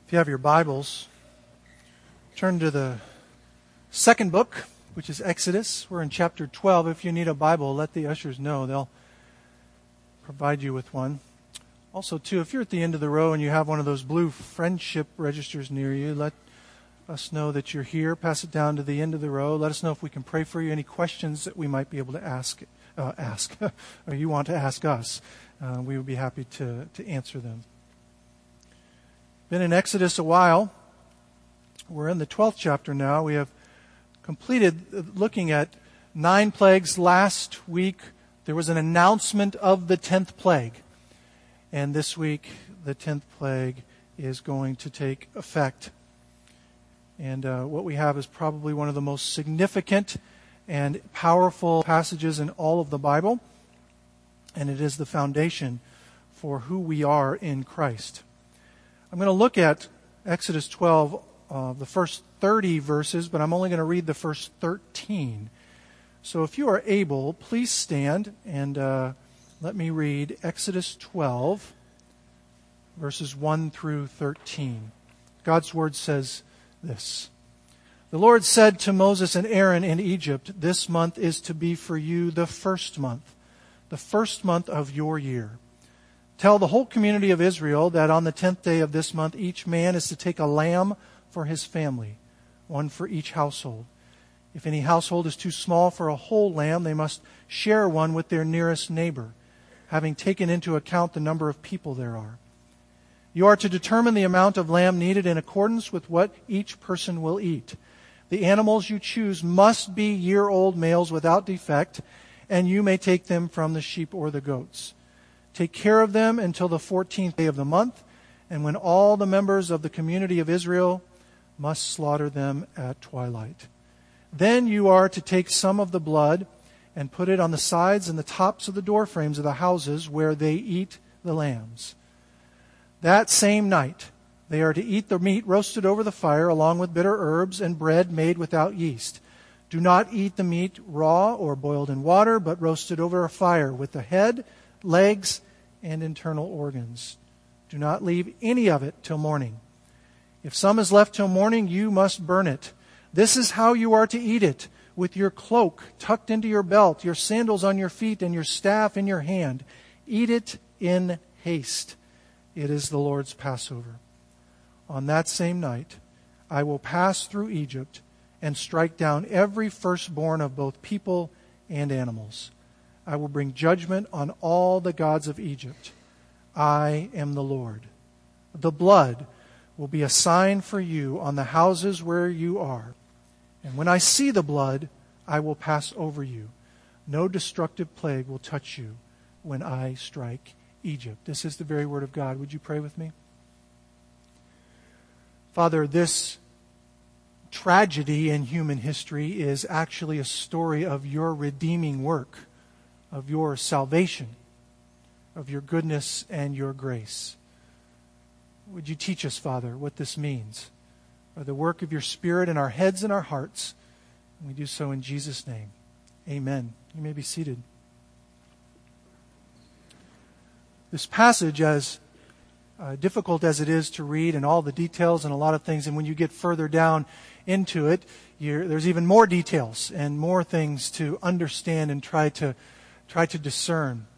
If you have your Bibles, turn to the second book, which is Exodus. We're in chapter 12. If you need a Bible, let the ushers know. They'll provide you with one. Also, too, if you're at the end of the row and you have one of those blue friendship registers near you, let us know that you're here. Pass it down to the end of the row. Let us know if we can pray for you. Any questions that we might be able to ask or you want to ask us. We would be happy to answer them. Been in Exodus a while. We're in the 12th chapter now. We have completed looking at 9 plagues. Last week there was an announcement of the 10th plague. And this week the 10th plague is going to take effect. And what we have is probably one of the most significant and powerful passages in all of the Bible. And it is the foundation for who we are in Christ. I'm going to look at Exodus 12, the first 30 verses, but I'm only going to read the first 13. So if you are able, please stand and let me read Exodus 12, verses 1 through 13. God's word says this. The Lord said to Moses and Aaron in Egypt, "This month is to be for you the first month of your year. Tell the whole community of Israel that on the 10th day of this month, each man is to take a lamb for his family, one for each household. If any household is too small for a whole lamb, they must share one with their nearest neighbor, having taken into account the number of people there are. You are to determine the amount of lamb needed in accordance with what each person will eat. The animals you choose must be year-old males without defect, and you may take them from the sheep or the goats. Take care of them until the 14th day of the month, and when all the members of the community of Israel must slaughter them at twilight. Then you are to take some of the blood and put it on the sides and the tops of the door frames of the houses where they eat the lambs. That same night they are to eat the meat roasted over the fire along with bitter herbs and bread made without yeast. Do not eat the meat raw or boiled in water, but roasted over a fire with the head, legs, and internal organs. Do not leave any of it till morning. If some is left till morning, you must burn it. This is how you are to eat it, with your cloak tucked into your belt, your sandals on your feet, and your staff in your hand. Eat it in haste. It is the Lord's Passover. On that same night, I will pass through Egypt and strike down every firstborn of both people and animals. I will bring judgment on all the gods of Egypt. I am the Lord. The blood will be a sign for you on the houses where you are. And when I see the blood, I will pass over you. No destructive plague will touch you when I strike Egypt." This is the very word of God. Would you pray with me? Father, this tragedy in human history is actually a story of your redeeming work, of your salvation, of your goodness and your grace. Would you teach us, Father, what this means? By the work of your Spirit in our heads and our hearts. And we do so in Jesus' name. Amen. You may be seated. This passage, as difficult as it is to read and all the details and a lot of things, and when you get further down into it, there's even more details and more things to understand and try to discern.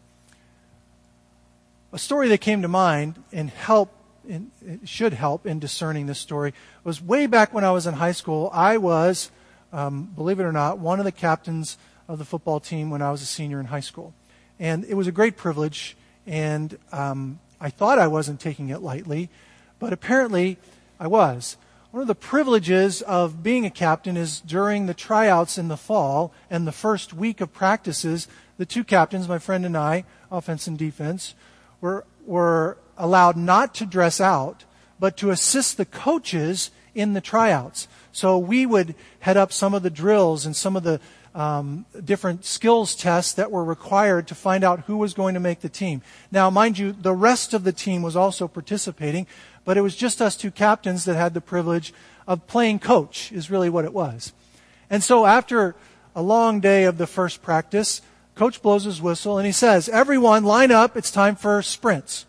A story that came to mind and should help in discerning this story was way back when I was in high school. I was, believe it or not, one of the captains of the football team when I was a senior in high school. And it was a great privilege, and I thought I wasn't taking it lightly, but apparently I was. One of the privileges of being a captain is during the tryouts in the fall and the first week of practices, the two captains, my friend and I, offense and defense, were allowed not to dress out, but to assist the coaches in the tryouts. So we would head up some of the drills and some of the different skills tests that were required to find out who was going to make the team. Now, mind you, the rest of the team was also participating, but it was just us two captains that had the privilege of playing coach, is really what it was. And so after a long day of the first practice, Coach blows his whistle and he says, "Everyone line up, it's time for sprints." It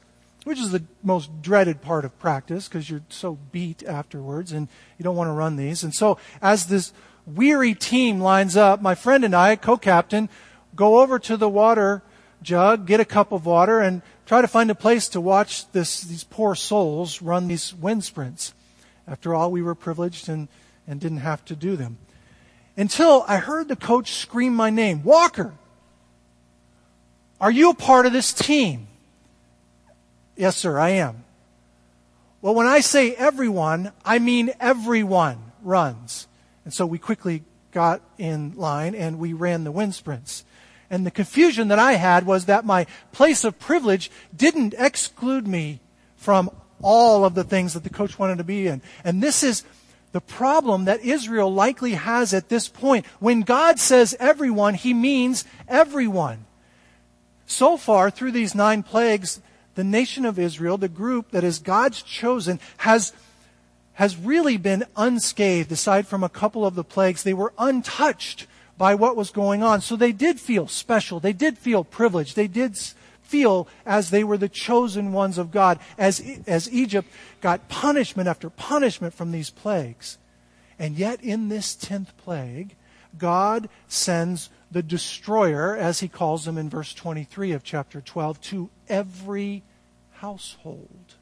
which is the most dreaded part of practice because you're so beat afterwards and you don't want to run these. And so as this weary team lines up, my friend and I, co-captain, go over to the water jug, get a cup of water, and try to find a place to watch these poor souls run these wind sprints. After all, we were privileged and didn't have to do them. Until I heard the coach scream my name, "Walker, are you a part of this team?" "Yes, sir, I am." "Well, when I say everyone, I mean everyone runs." And so we quickly got in line and we ran the wind sprints. And the confusion that I had was that my place of privilege didn't exclude me from all of the things that the coach wanted to be in. And this is the problem that Israel likely has at this point. When God says everyone, He means everyone. So far, through these 9 plagues, the nation of Israel, the group that is God's chosen, has really been unscathed. Aside from a couple of the plagues, they were untouched by what was going on. So they did feel special. They did feel privileged. They did feel as they were the chosen ones of God, as Egypt got punishment after punishment from these plagues. And yet in this 10th plague, God sends the destroyer, as He calls them in verse 23 of chapter 12, to every household.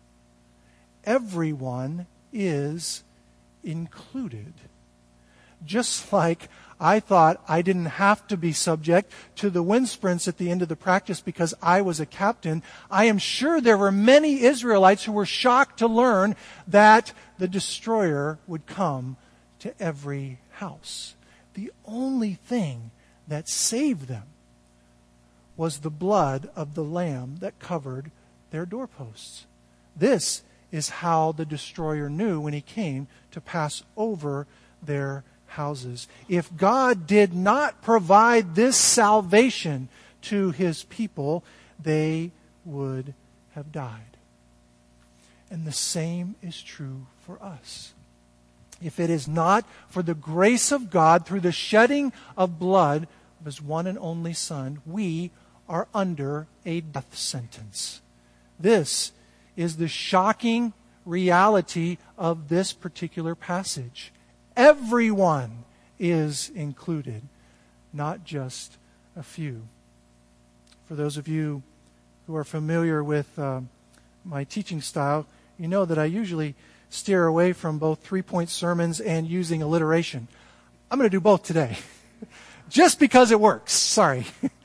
Everyone is included. Just like I thought I didn't have to be subject to the wind sprints at the end of the practice because I was a captain, I am sure there were many Israelites who were shocked to learn that the destroyer would come to every house. The only thing that saved them was the blood of the lamb that covered their doorposts. This is how the destroyer knew when he came to pass over their houses. If God did not provide this salvation to His people, they would have died. And the same is true for us. If it is not for the grace of God through the shedding of blood of His one and only Son, we are under a death sentence. This is the shocking reality of this particular passage. Everyone is included, not just a few. For those of you who are familiar with my teaching style, you know that I usually steer away from both 3-point sermons and using alliteration. I'm going to do both today, just because it works. Sorry.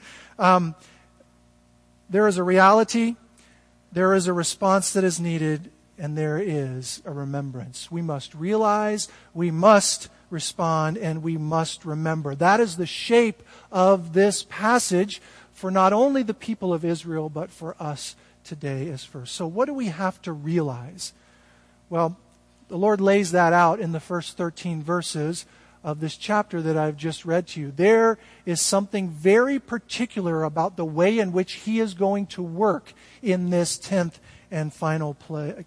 There is a reality, there is a response that is needed, and there is a remembrance. We must realize, we must respond, and we must remember. That is the shape of this passage for not only the people of Israel, but for us today as first. So what do we have to realize? Well, the Lord lays that out in the first 13 verses of this chapter that I've just read to you. There is something very particular about the way in which He is going to work in this 10th and final plague.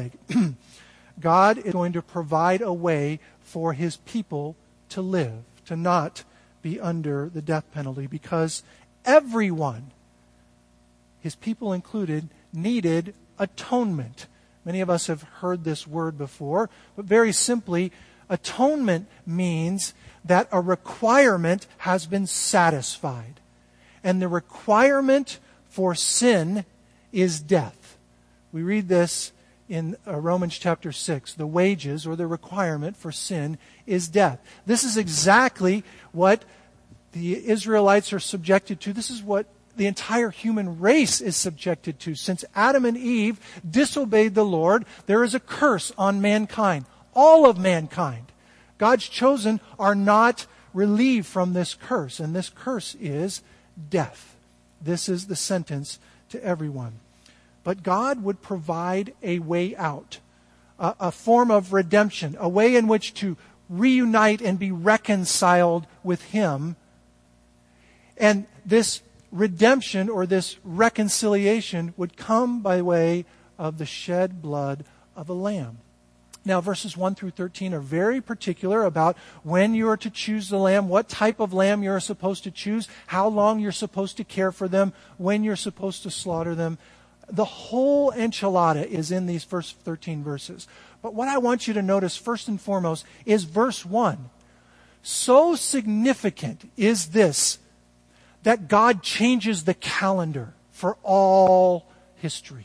God is going to provide a way for His people to live, to not be under the death penalty, because everyone, His people included, needed atonement. Many of us have heard this word before, but very simply, atonement means that a requirement has been satisfied. And the requirement for sin is death. We read this in Romans chapter 6. The wages, or the requirement for sin, is death. This is exactly what the Israelites are subjected to. This is what the entire human race is subjected to. Since Adam and Eve disobeyed the Lord, there is a curse on mankind. All of mankind. God's chosen are not relieved from this curse, and this curse is death. This is the sentence to everyone. But God would provide a way out, a form of redemption, a way in which to reunite and be reconciled with Him. And this redemption, or this reconciliation, would come by way of the shed blood of a lamb. Now, verses 1 through 13 are very particular about when you are to choose the lamb, what type of lamb you are supposed to choose, how long you're supposed to care for them, when you're supposed to slaughter them. The whole enchilada is in these first 13 verses. But what I want you to notice first and foremost is verse 1. So significant is this that God changes the calendar for all history.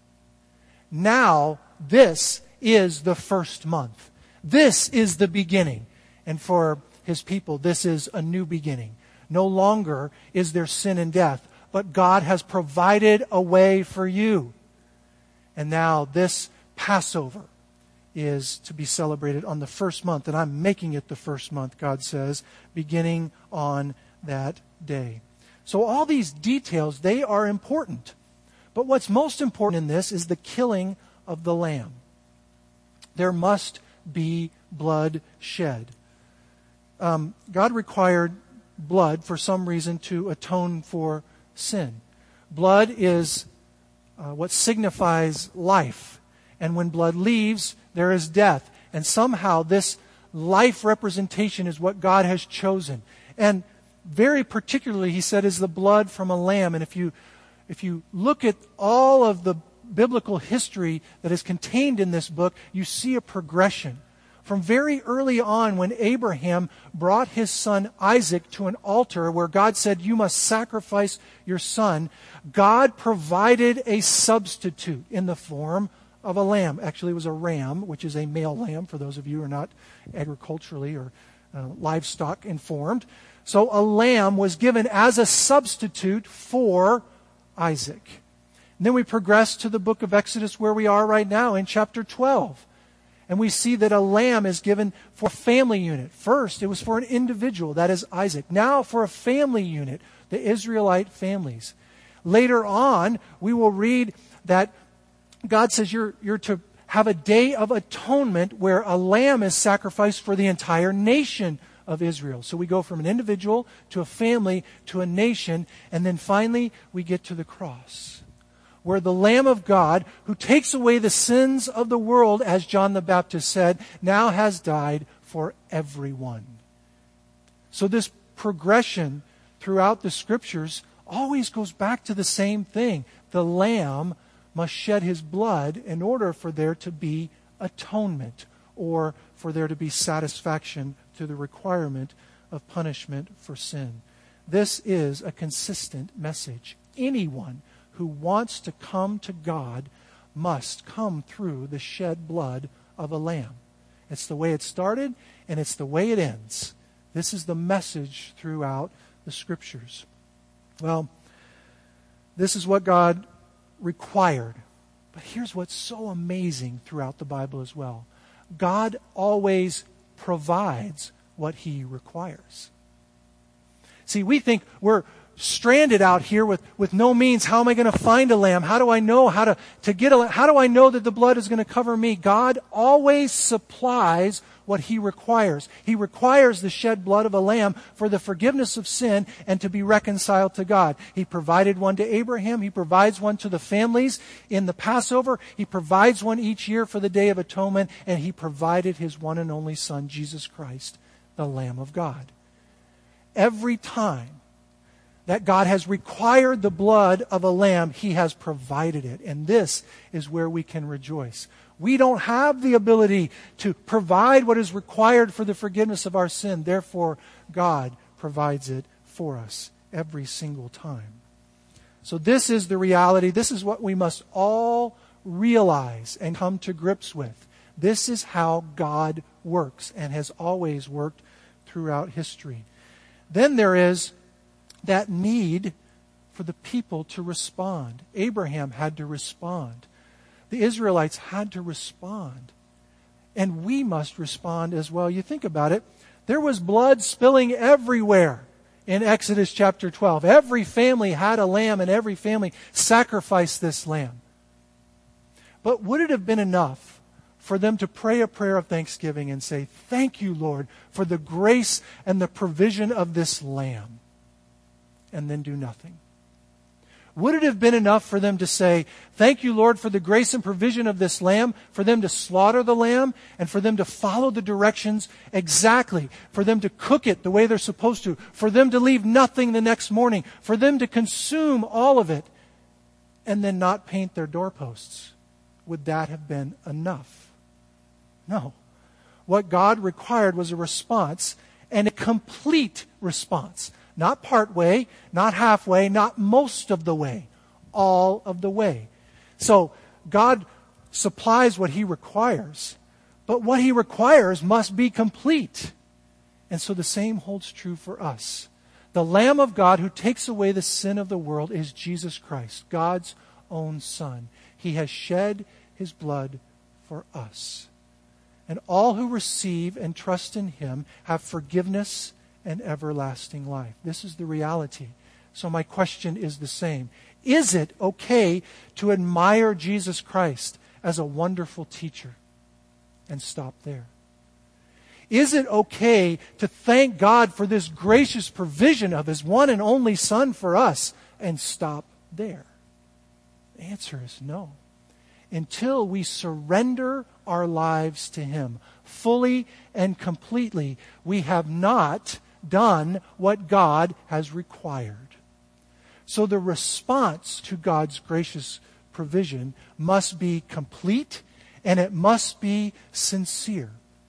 Now, this is the first month. This is the beginning. And for His people, this is a new beginning. No longer is there sin and death, but God has provided a way for you. And now this Passover is to be celebrated on the first month. And I'm making it the first month, God says, beginning on that day. So all these details, they are important. But what's most important in this is the killing of the lamb. There must be blood shed. God required blood for some reason to atone for sin. Blood is what signifies life. And when blood leaves, there is death. And somehow this life representation is what God has chosen. And very particularly, He said, is the blood from a lamb. And if you look at all of the biblical history that is contained in this book, you see a progression. From very early on, when Abraham brought his son Isaac to an altar where God said, you must sacrifice your son, God provided a substitute in the form of a lamb. Actually, it was a ram, which is a male lamb, for those of you who are not agriculturally or livestock informed. So a lamb was given as a substitute for Isaac. And then we progress to the book of Exodus where we are right now in chapter 12. And we see that a lamb is given for a family unit. First, it was for an individual, that is Isaac. Now for a family unit, the Israelite families. Later on, we will read that God says you're to have a day of atonement where a lamb is sacrificed for the entire nation of Israel. So we go from an individual to a family to a nation, and then finally we get to the cross, where the Lamb of God, who takes away the sins of the world, as John the Baptist said, now has died for everyone. So this progression throughout the Scriptures always goes back to the same thing. The Lamb must shed His blood in order for there to be atonement, or for there to be satisfaction to the requirement of punishment for sin. This is a consistent message. Anyone who wants to come to God must come through the shed blood of a lamb. It's the way it started, and it's the way it ends. This is the message throughout the Scriptures. Well, this is what God required. But here's what's so amazing throughout the Bible as well. God always provides what He requires. See, we think we're stranded out here with no means. How am I going to find a lamb? How do I know how to get a lamb? How do I know that the blood is going to cover me? God always supplies what He requires. He requires the shed blood of a lamb for the forgiveness of sin and to be reconciled to God. He provided one to Abraham. He provides one to the families in the Passover. He provides one each year for the Day of Atonement. And He provided His one and only Son, Jesus Christ, the Lamb of God. Every time that God has required the blood of a lamb, He has provided it. And this is where we can rejoice. We don't have the ability to provide what is required for the forgiveness of our sin. Therefore, God provides it for us every single time. So this is the reality. This is what we must all realize and come to grips with. This is how God works and has always worked throughout history. Then there is that need for the people to respond. Abraham had to respond. The Israelites had to respond. And we must respond as well. You think about it. There was blood spilling everywhere in Exodus chapter 12. Every family had a lamb and every family sacrificed this lamb. But would it have been enough for them to pray a prayer of thanksgiving and say, "Thank you, Lord, for the grace and the provision of this lamb," and then do nothing? Would it have been enough for them to say, "Thank you, Lord, for the grace and provision of this lamb," for them to slaughter the lamb and for them to follow the directions exactly, for them to cook it the way they're supposed to, for them to leave nothing the next morning, for them to consume all of it, and then not paint their doorposts? Would that have been enough? No. What God required was a response, and a complete response. Not part way, not halfway, not most of the way. All of the way. So God supplies what He requires, but what He requires must be complete. And so the same holds true for us. The Lamb of God who takes away the sin of the world is Jesus Christ, God's own Son. He has shed His blood for us. And all who receive and trust in Him have forgiveness and everlasting life. This is the reality. So my question is the same. Is it okay to admire Jesus Christ as a wonderful teacher and stop there? Is it okay to thank God for this gracious provision of His one and only Son for us and stop there? The answer is no. Until we surrender our lives to Him fully and completely, we have not done what God has required. So the response to God's gracious provision must be complete and it must be sincere.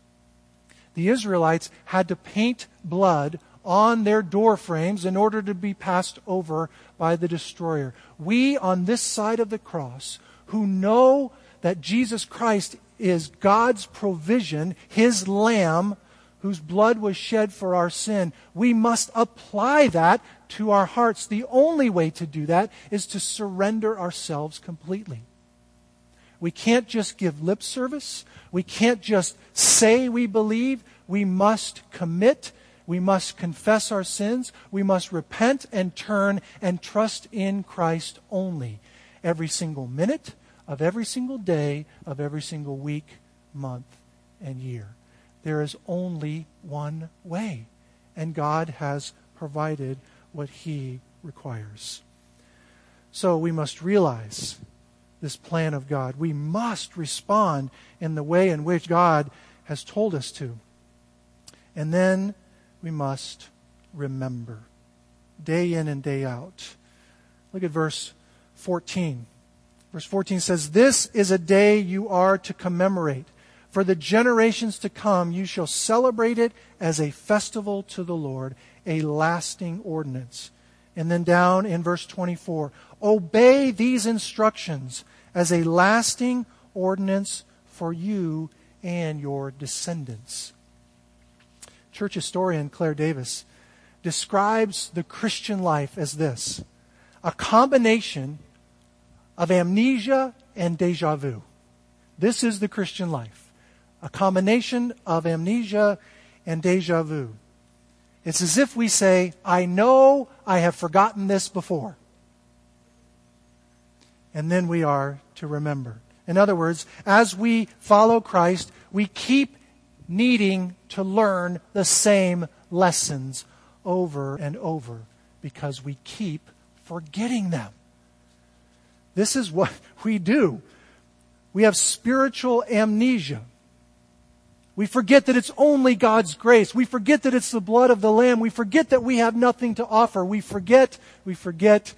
The Israelites had to paint blood on their door frames in order to be passed over by the destroyer. We on this side of the cross, who know that Jesus Christ is God's provision, His Lamb, whose blood was shed for our sin, we must apply that to our hearts. The only way to do that is to surrender ourselves completely. We can't just give lip service. We can't just say we believe. We must commit. We must confess our sins. We must repent and turn and trust in Christ only. Every single minute of every single day of every single week, month, and year. There is only one way, and God has provided what He requires. So we must realize this plan of God. We must respond in the way in which God has told us to. And then we must remember, day in and day out. Look at verse 14. Verse 14 says, "This is a day you are to commemorate. For the generations to come, you shall celebrate it as a festival to the Lord, a lasting ordinance." And then down in verse 24, "Obey these instructions as a lasting ordinance for you and your descendants." Church historian Claire Davis describes the Christian life as this: a combination of amnesia and déjà vu. This is the Christian life. A combination of amnesia and déjà vu. It's as if we say, I know I have forgotten this before. And then we are to remember. In other words, as we follow Christ, we keep needing to learn the same lessons over and over because we keep forgetting them. This is what we do. We have spiritual amnesia. We forget that it's only God's grace. We forget that it's the blood of the Lamb. We forget that we have nothing to offer. We forget, and we forget.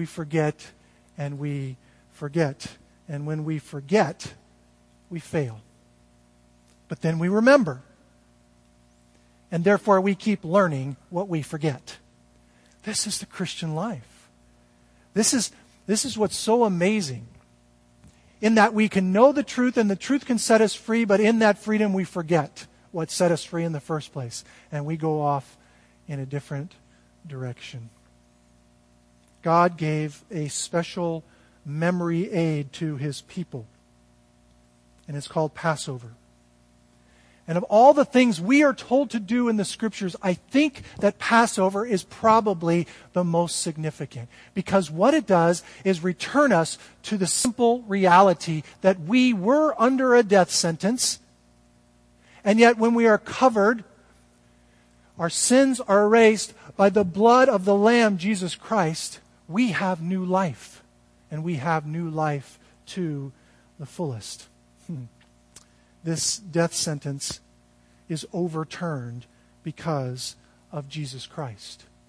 And when we forget, we fail. But then we remember. And therefore we keep learning what we forget. This is the Christian life. This is what's so amazing. In that we can know the truth and the truth can set us free, but in that freedom we forget what set us free in the first place. And we go off in a different direction. God gave a special memory aid to His people. And it's called Passover. And of all the things we are told to do in the Scriptures, I think that Passover is probably the most significant. Because what it does is return us to the simple reality that we were under a death sentence, and yet when we are covered, our sins are erased by the blood of the Lamb, Jesus Christ, we have new life. And we have new life to the fullest. This death sentence is overturned because of Jesus Christ.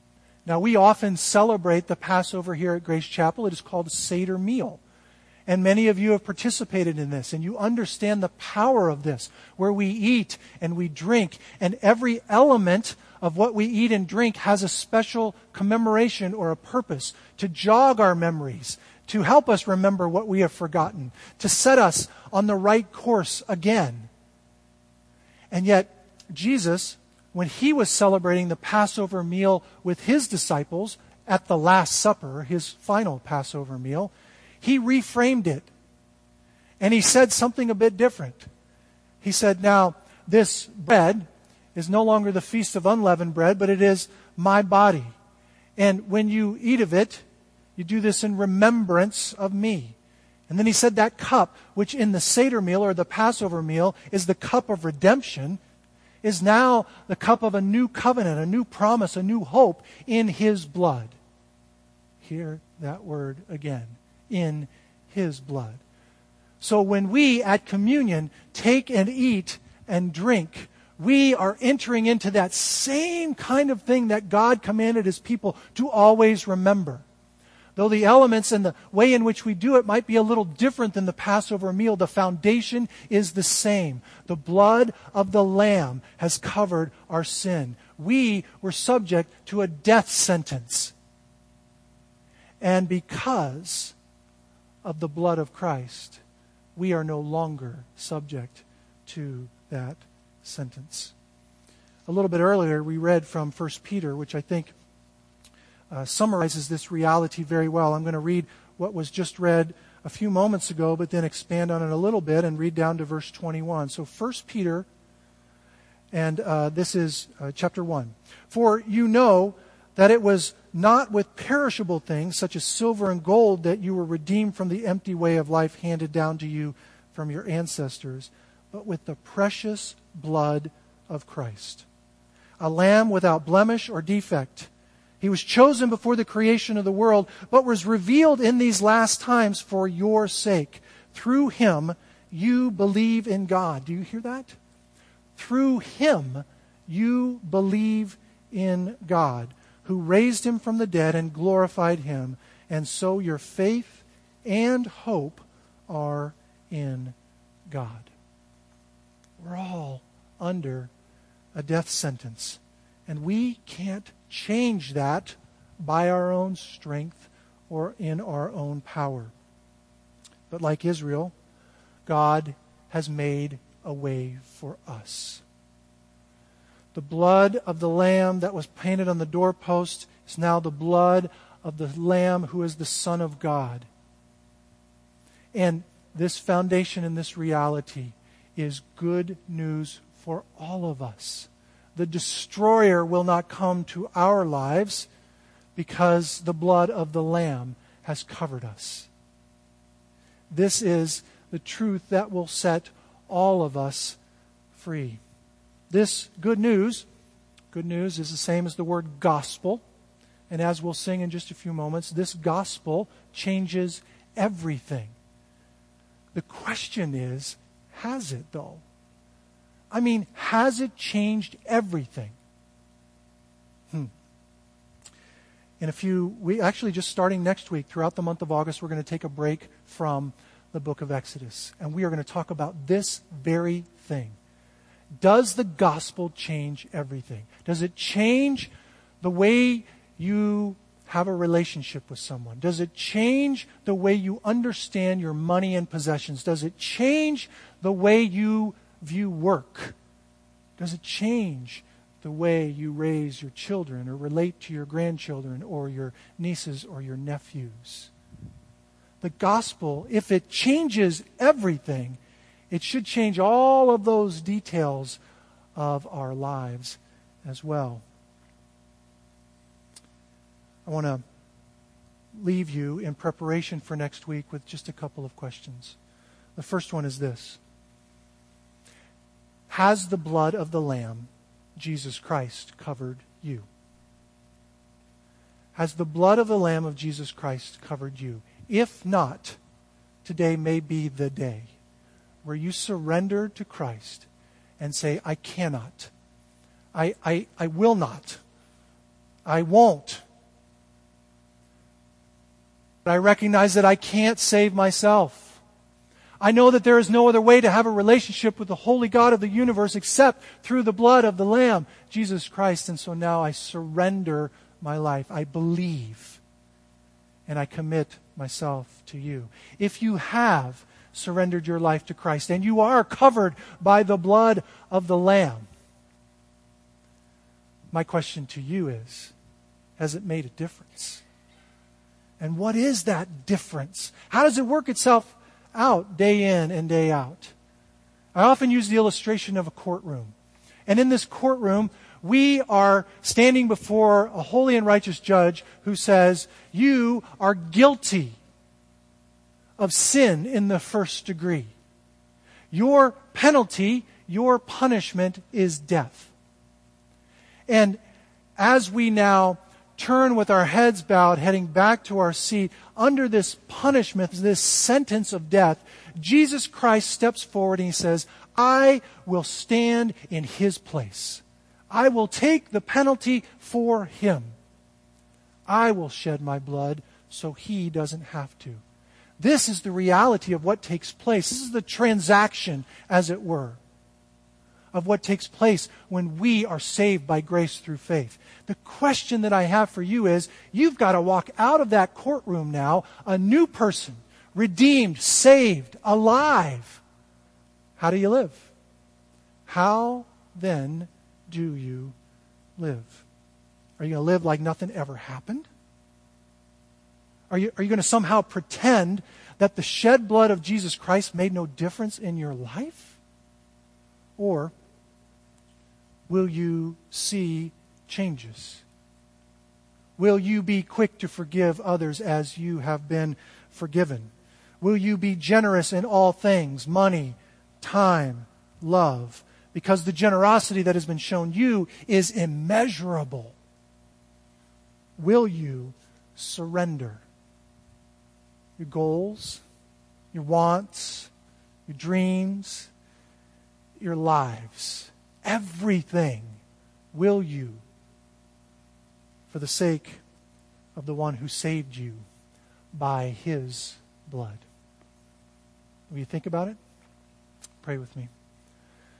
Now, we often celebrate the Passover here at Grace Chapel. It is called a Seder meal. And many of you have participated in this, and you understand the power of this, where we eat and we drink, and every element of what we eat and drink has a special commemoration or a purpose to jog our memories, to help us remember what we have forgotten, to set us on the right course again. And yet, Jesus, when he was celebrating the Passover meal with his disciples at the Last Supper, his final Passover meal, he reframed it. And he said something a bit different. He said, now, this bread is no longer the feast of unleavened bread, but it is my body. And when you eat of it, you do this in remembrance of me. And then he said that cup, which in the Seder meal or the Passover meal is the cup of redemption, is now the cup of a new covenant, a new promise, a new hope in his blood. Hear that word again. In his blood. So when we at communion take and eat and drink, we are entering into that same kind of thing that God commanded his people to always remember. Though the elements and the way in which we do it might be a little different than the Passover meal, the foundation is the same. The blood of the Lamb has covered our sin. We were subject to a death sentence. And because of the blood of Christ, we are no longer subject to that sentence. A little bit earlier, we read from 1 Peter, which I think summarizes this reality very well. I'm going to read what was just read a few moments ago, but then expand on it a little bit and read down to verse 21. So 1 Peter, and this is chapter 1. For you know that it was not with perishable things, such as silver and gold, that you were redeemed from the empty way of life handed down to you from your ancestors, but with the precious blood of Christ, a lamb without blemish or defect. He was chosen before the creation of the world, but was revealed in these last times for your sake. Through him, you believe in God. Do you hear that? Through him, you believe in God, who raised him from the dead and glorified him. And so your faith and hope are in God. We're all under a death sentence. And we can't change that by our own strength or in our own power. But like Israel, God has made a way for us. The blood of the Lamb that was painted on the doorpost is now the blood of the Lamb who is the Son of God. And this foundation and this reality is good news for all of us. The destroyer will not come to our lives because the blood of the Lamb has covered us. This is the truth that will set all of us free. This good news is the same as the word gospel. And as we'll sing in just a few moments, this gospel changes everything. The question is, has it though? I mean, has it changed everything? In a few weeks, actually just starting next week, throughout the month of August, we're going to take a break from the book of Exodus. And we are going to talk about this very thing. Does the gospel change everything? Does it change the way you have a relationship with someone? Does it change the way you understand your money and possessions? Does it change the way you view work? Does it change the way you raise your children or relate to your grandchildren or your nieces or your nephews? The gospel, if it changes everything, it should change all of those details of our lives as well. I want to leave you in preparation for next week with just a couple of questions. The first one is this: has the blood of the Lamb, Jesus Christ, covered you? Has the blood of the Lamb of Jesus Christ covered you? If not, today may be the day where you surrender to Christ and say, I cannot, I will not, I won't, I recognize that I can't save myself. I know that there is no other way to have a relationship with the holy God of the universe except through the blood of the Lamb, Jesus Christ. And so now I surrender my life. I believe and I commit myself to you. If you have surrendered your life to Christ and you are covered by the blood of the Lamb, my question to you is, has it made a difference? And what is that difference? How does it work itself out day in and day out? I often use the illustration of a courtroom. And in this courtroom, we are standing before a holy and righteous judge who says, you are guilty of sin in the first degree. Your penalty, your punishment is death. And as we now turn with our heads bowed, heading back to our seat, under this punishment, this sentence of death, Jesus Christ steps forward and He says, I will stand in His place. I will take the penalty for Him. I will shed my blood so He doesn't have to. This is the reality of what takes place. This is the transaction, as it were, of what takes place when we are saved by grace through faith. The question that I have for you is, you've got to walk out of that courtroom now a new person, redeemed, saved, alive. How do you live? How then do you live? Are you going to live like nothing ever happened? Are you going to somehow pretend that the shed blood of Jesus Christ made no difference in your life? Or will you see changes? Will you be quick to forgive others as you have been forgiven? Will you be generous in all things, money, time, love? Because the generosity that has been shown you is immeasurable. Will you surrender your goals, your wants, your dreams, your lives, everything? Will you, for the sake of the one who saved you by His blood? Will you think about it? Pray with me.